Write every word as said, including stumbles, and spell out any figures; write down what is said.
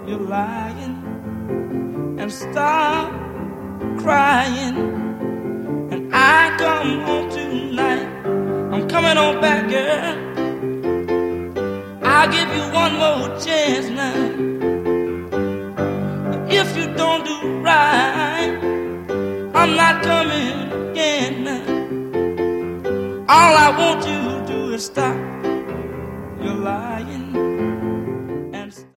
you're lying and stop crying. And I come home tonight, I'm coming on back, girl. I'll give you one more chance now. If you don't do right, I'm not coming again now. All I want you to do is stop